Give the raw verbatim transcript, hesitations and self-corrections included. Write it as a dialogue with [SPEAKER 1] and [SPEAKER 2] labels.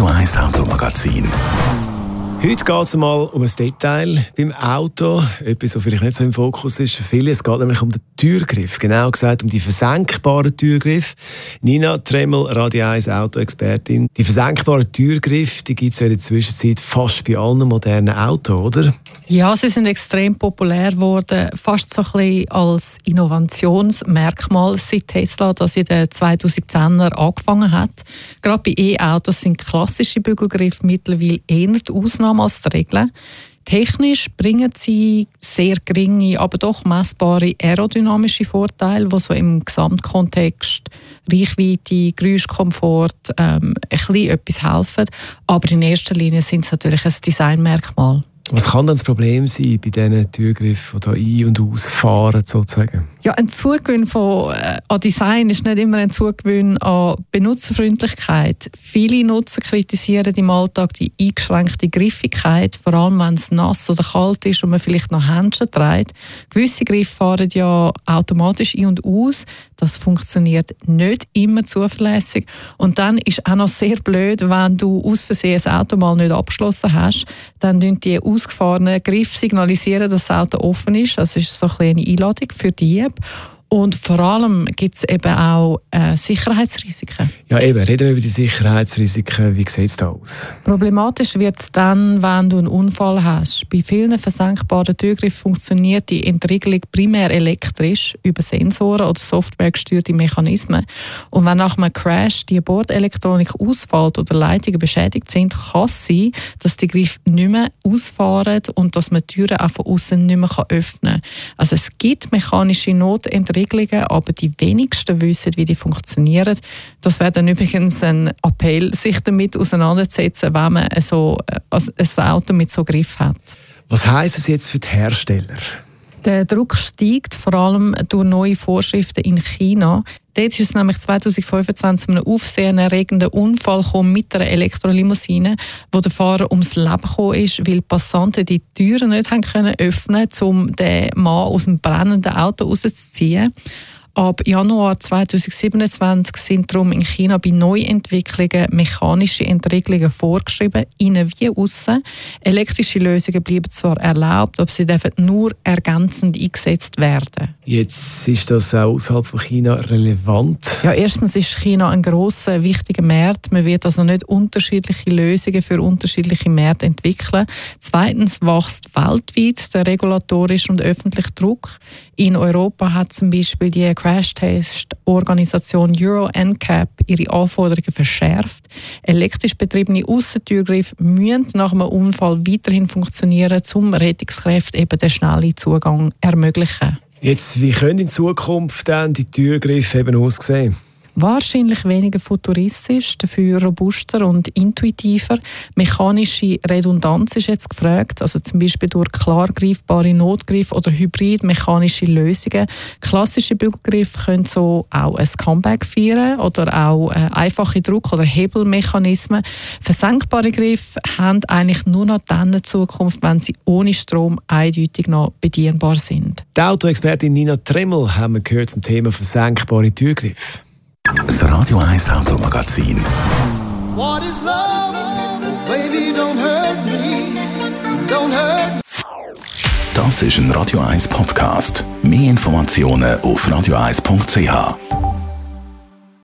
[SPEAKER 1] Radio eins Automagazin.
[SPEAKER 2] Heute geht es mal um ein Detail beim Auto, etwas, was vielleicht nicht so im Fokus ist für viele. Es geht nämlich um den Türgriff, genau gesagt um die versenkbaren Türgriffe. Nina Tremmel, Radio eins Auto-Expertin. Die versenkbaren Türgriffe, die gibt es ja in der Zwischenzeit fast bei allen modernen Autos, oder?
[SPEAKER 3] Ja, sie sind extrem populär geworden, fast so ein bisschen als Innovationsmerkmal, seit Tesla das in den zweitausendzehner angefangen hat. Gerade bei E-Autos sind klassische Bügelgriffe mittlerweile eher die Ausnahme als die Regel. Technisch bringen sie sehr geringe, aber doch messbare aerodynamische Vorteile, die so im Gesamtkontext Reichweite, Geräuschkomfort ähm, ein bisschen etwas helfen. Aber in erster Linie sind es natürlich ein Designmerkmal.
[SPEAKER 2] Was kann denn das Problem sein bei diesen Türgriffen, die hier ein- und ausfahren sozusagen?
[SPEAKER 3] Ja, ein Zugewinn von, äh, an Design ist nicht immer ein Zugewinn an Benutzerfreundlichkeit. Viele Nutzer kritisieren im Alltag die eingeschränkte Griffigkeit, vor allem wenn es nass oder kalt ist und man vielleicht noch Händchen trägt. Gewisse Griffe fahren ja automatisch ein und aus. Das funktioniert nicht immer zuverlässig. Und dann ist auch noch sehr blöd, wenn du aus Versehen das Auto mal nicht abgeschlossen hast, dann signalisieren die ausgefahrenen Griffe signalisieren, dass das Auto offen ist. Das ist so ein bisschen eine Einladung für Diebe. Und vor allem gibt es eben auch äh, Sicherheitsrisiken.
[SPEAKER 2] Ja, eben. Reden wir über die Sicherheitsrisiken. Wie sieht es da aus?
[SPEAKER 3] Problematisch wird es dann, wenn du einen Unfall hast. Bei vielen versenkbaren Türgriffen funktioniert die Entriegelung primär elektrisch über Sensoren oder softwaregesteuerte Mechanismen. Und wenn nach einem Crash die Bordelektronik ausfällt oder Leitungen beschädigt sind, kann es sein, dass die Griffe nicht mehr ausfahren und dass man die Türen auch von außen nicht mehr öffnen kann. Also es gibt mechanische Notentriegelungen, aber die wenigsten wissen, wie die funktionieren. Das wäre dann übrigens ein Appell, sich damit auseinanderzusetzen, wenn man so ein Auto mit so Griff hat.
[SPEAKER 2] Was heisst es jetzt für die Hersteller?
[SPEAKER 3] Der Druck steigt vor allem durch neue Vorschriften in China. Dort ist es nämlich zweitausendfünfundzwanzig zu einem aufsehenerregenden Unfall gekommen mit einer Elektrolimousine, wo der Fahrer ums Leben gekommen ist, weil Passanten die Türen nicht haben können öffnen, um den Mann aus dem brennenden Auto rauszuziehen. Ab Januar zweitausendsiebenundzwanzig sind darum in China bei Neuentwicklungen mechanische Entriegelungen vorgeschrieben, innen wie aussen. Elektrische Lösungen bleiben zwar erlaubt, aber sie dürfen nur ergänzend eingesetzt werden.
[SPEAKER 2] Jetzt ist das auch außerhalb von China relevant.
[SPEAKER 3] Ja, erstens ist China ein grosser, wichtiger Markt. Man wird also nicht unterschiedliche Lösungen für unterschiedliche Märkte entwickeln. Zweitens wächst weltweit der regulatorische und öffentliche Druck. In Europa hat zum Beispiel die Crash-Test-Organisation Euro N C A P ihre Anforderungen verschärft. Elektrisch betriebene Aussentürgriffe müssen nach einem Unfall weiterhin funktionieren, um Rettungskräften eben den schnellen Zugang ermöglichen.
[SPEAKER 2] Jetzt, wie können in Zukunft dann die Türgriffe eben aussehen?
[SPEAKER 3] Wahrscheinlich weniger futuristisch, dafür robuster und intuitiver. Mechanische Redundanz ist jetzt gefragt, also zum Beispiel durch klar greifbare Notgriffe oder hybrid-mechanische Lösungen. Klassische Bügelgriffe können so auch ein Comeback feiern oder auch äh, einfache Druck- oder Hebelmechanismen. Versenkbare Griffe haben eigentlich nur noch dann eine Zukunft, wenn sie ohne Strom eindeutig noch bedienbar sind.
[SPEAKER 2] Die Autoexpertin Nina Tremmel haben wir gehört zum Thema versenkbare Türgriffe.
[SPEAKER 1] Das Radio eins Automagazin.
[SPEAKER 4] What is love? Baby, don't hurt me. Don't hurt me.
[SPEAKER 1] Das ist ein Radio eins Podcast. Mehr Informationen auf radio eins punkt c h.